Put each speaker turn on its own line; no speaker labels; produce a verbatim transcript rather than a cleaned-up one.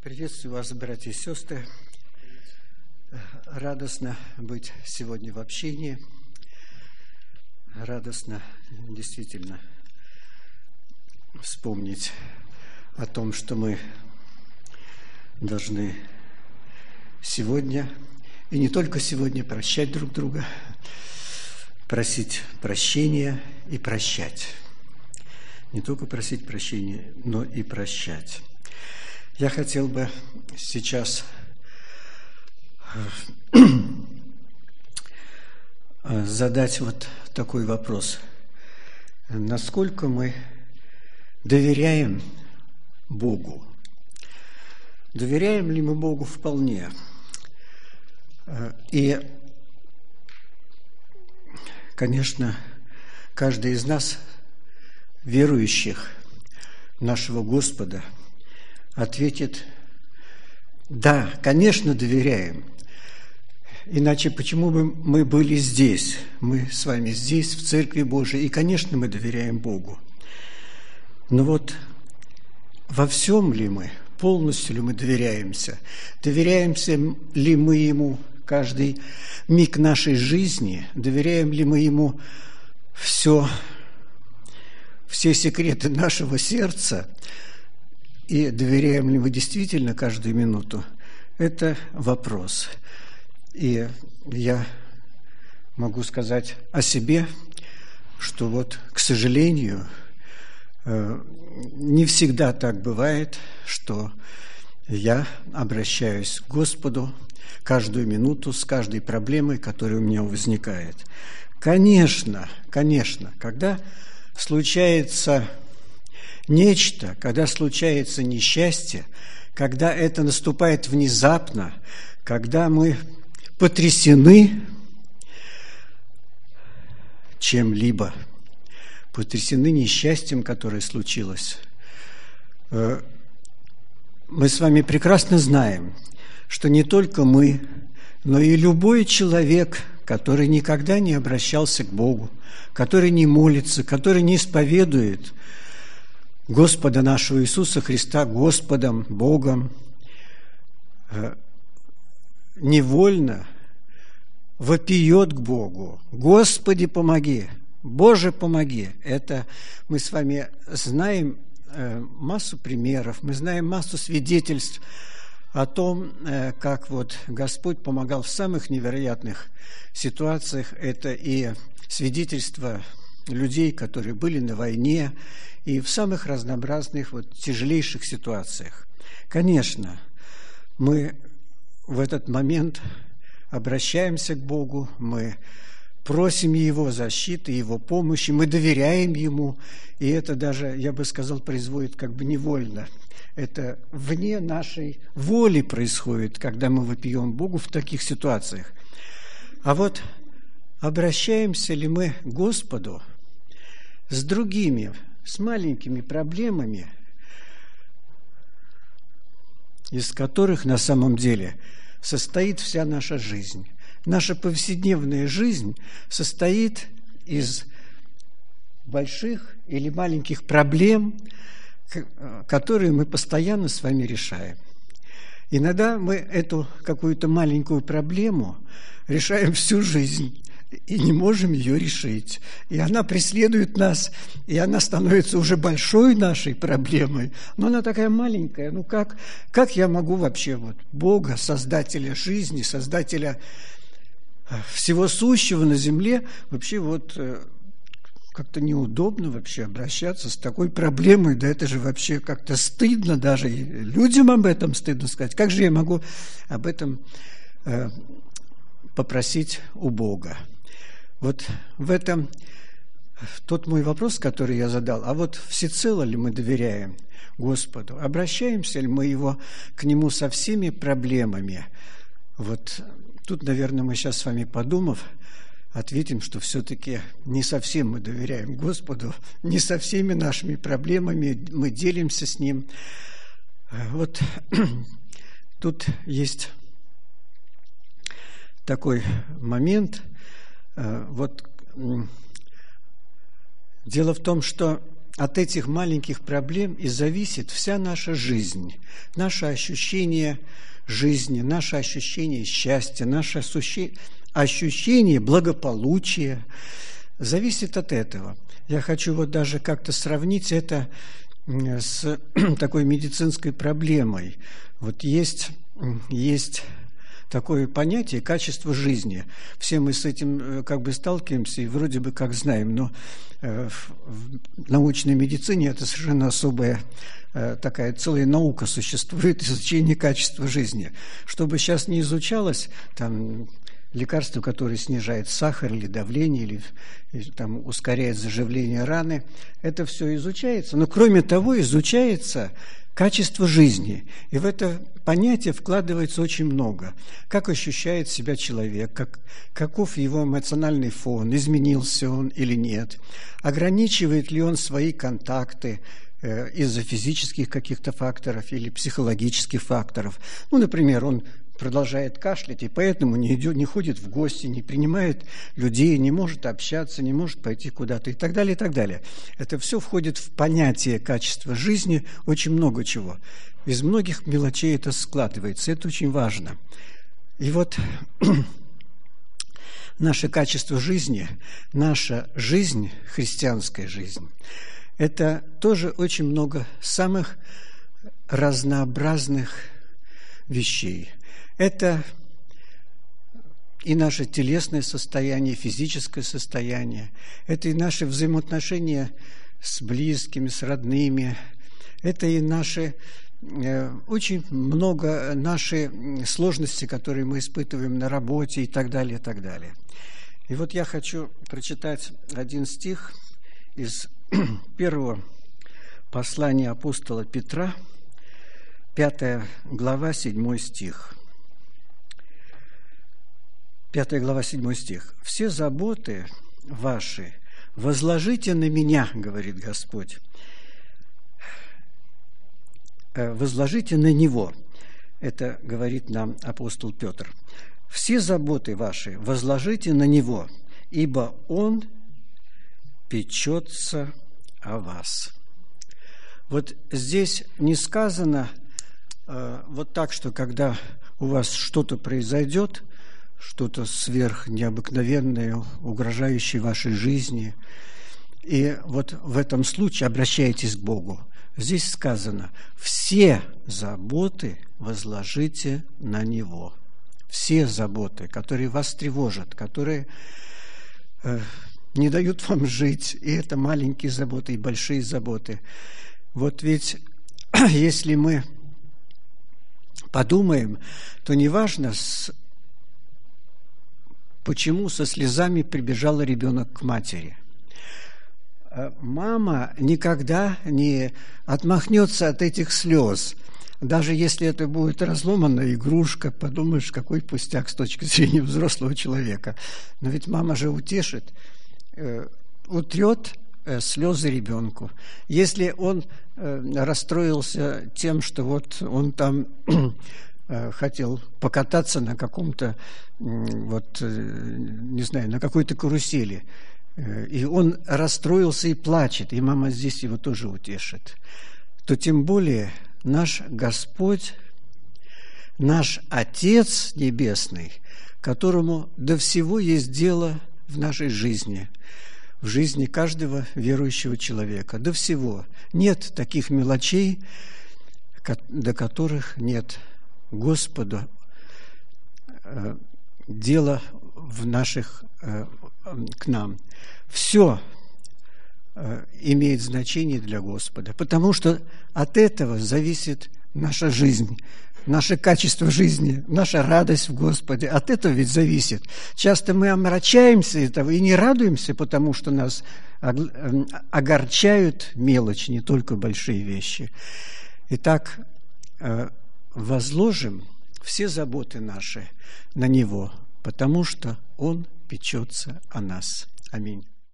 Приветствую вас, братья и сестры. Радостно быть сегодня в общении. Радостно действительно вспомнить о том, что мы должны сегодня, и не только сегодня, прощать друг друга, просить прощения и прощать. Не только просить прощения, но и прощать. Я хотел бы сейчас задать вот такой вопрос. Насколько мы доверяем Богу? Доверяем ли мы Богу вполне? И, конечно, каждый из нас, верующих нашего Господа, ответит: да, конечно, доверяем. Иначе почему бы мы были здесь? Мы с вами здесь, в Церкви Божией, и, конечно, мы доверяем Богу. Но вот во всем ли мы, полностью ли мы доверяемся? Доверяемся ли мы Ему каждый миг нашей жизни? Доверяем ли мы Ему все, все секреты нашего сердца? И доверяем ли мы действительно каждую минуту? Это вопрос. И я могу сказать о себе, что вот, к сожалению, не всегда так бывает, что я обращаюсь к Господу каждую минуту с каждой проблемой, которая у меня возникает. Конечно, конечно, когда случается нечто, когда случается несчастье, когда это наступает внезапно, когда мы потрясены чем-либо, потрясены несчастьем, которое случилось, мы с вами прекрасно знаем, что не только мы, но и любой человек, который никогда не обращался к Богу, который не молится, который не исповедует Господа нашего Иисуса Христа Господом, Богом, невольно вопиет к Богу: «Господи, помоги! Боже, помоги!» Это мы с вами знаем массу примеров, мы знаем массу свидетельств о том, как вот Господь помогал в самых невероятных ситуациях. Это и свидетельства людей, которые были на войне, и в самых разнообразных, вот, тяжелейших ситуациях. Конечно, мы в этот момент обращаемся к Богу, мы просим Его защиты, Его помощи, мы доверяем Ему, и это даже, я бы сказал, производит как бы невольно. Это вне нашей воли происходит, когда мы вопием Богу в таких ситуациях. А вот обращаемся ли мы к Господу с другими, с маленькими проблемами, из которых на самом деле состоит вся наша жизнь. Наша повседневная жизнь состоит из больших или маленьких проблем, которые мы постоянно с вами решаем. Иногда мы эту какую-то маленькую проблему решаем всю жизнь и не можем ее решить. И она преследует нас, и она становится уже большой нашей проблемой, но она такая маленькая. Ну как, как я могу вообще вот Бога, Создателя жизни, Создателя всего сущего на земле, вообще вот как-то неудобно вообще обращаться с такой проблемой, да это же вообще как-то стыдно даже, и людям об этом стыдно сказать. Как же я могу об этом э, попросить у Бога? Вот в этом тот мой вопрос, который я задал, а вот всецело ли мы доверяем Господу? Обращаемся ли мы его, к Нему со всеми проблемами? Вот тут, наверное, мы сейчас с вами, подумав, ответим, что все-таки не совсем мы доверяем Господу, не со всеми нашими проблемами мы делимся с Ним. Вот тут есть такой момент. Вот дело в том, что от этих маленьких проблем и зависит вся наша жизнь, наше ощущение жизни, наше ощущение счастья, наше ощущение благополучия зависит от этого. Я хочу вот даже как-то сравнить это с такой медицинской проблемой. Вот есть, есть такое понятие качество жизни. Все мы с этим как бы сталкиваемся и вроде бы как знаем, но в научной медицине это совершенно особая такая целая наука существует, изучение качества жизни. Чтобы сейчас не изучалось, там, лекарство, которое снижает сахар или давление, или, или там, ускоряет заживление раны, это все изучается. Но кроме того, изучается качество жизни. И в это понятие вкладывается очень много. Как ощущает себя человек, как, каков его эмоциональный фон, изменился он или нет, ограничивает ли он свои контакты э, из-за физических каких-то факторов или психологических факторов. Ну, например, он продолжает кашлять, и поэтому не, идет, не ходит в гости, не принимает людей, не может общаться, не может пойти куда-то и так далее, и так далее. Это все входит в понятие качества жизни, очень много чего. Из многих мелочей это складывается, это очень важно. И вот наше качество жизни, наша жизнь, христианская жизнь, это тоже очень много самых разнообразных вещей. Это и наше телесное состояние, физическое состояние, это и наши взаимоотношения с близкими, с родными, это и наши, э, очень много наши сложности, которые мы испытываем на работе и так далее, и так далее. И вот я хочу прочитать один стих из первого послания апостола Петра, пятая глава, седьмой стих. Пятая глава, седьмой стих. «Все заботы ваши возложите на меня, — говорит Господь, — возложите на Него». Это говорит нам апостол Петр. «Все заботы ваши возложите на Него, ибо Он печется о вас». Вот здесь не сказано э, вот так, что когда у вас что-то произойдет, что-то сверхнеобыкновенное, угрожающее вашей жизни, и вот в этом случае обращайтесь к Богу. Здесь сказано: все заботы возложите на Него. Все заботы, которые вас тревожат, которые э, не дают вам жить, и это маленькие заботы, и большие заботы. Вот ведь если мы подумаем, то неважно, с, почему со слезами прибежал ребенок к матери. Мама никогда не отмахнется от этих слез. Даже если это будет разломанная игрушка, подумаешь, какой пустяк с точки зрения взрослого человека. Но ведь мама же утешит, э, утрет э, слезы ребенку. Если он э, расстроился тем, что вот он там э, хотел покататься на каком-то, э, вот, э, не знаю, на какой-то карусели, э, и он расстроился и плачет, и мама здесь его тоже утешит, то тем более наш Господь, наш Отец Небесный, которому до всего есть дело в нашей жизни, в жизни каждого верующего человека, до всего. Нет таких мелочей, до которых нет Господа э, дела в наших, э, к нам. Все имеет значение для Господа, потому что от этого зависит наша жизнь, наше качество жизни, наша радость в Господе. От этого ведь зависит. Часто мы омрачаемся этого и не радуемся, потому что нас огорчают мелочи, не только большие вещи. Итак, возложим все заботы наши на Него, потому что Он печется о нас. Аминь.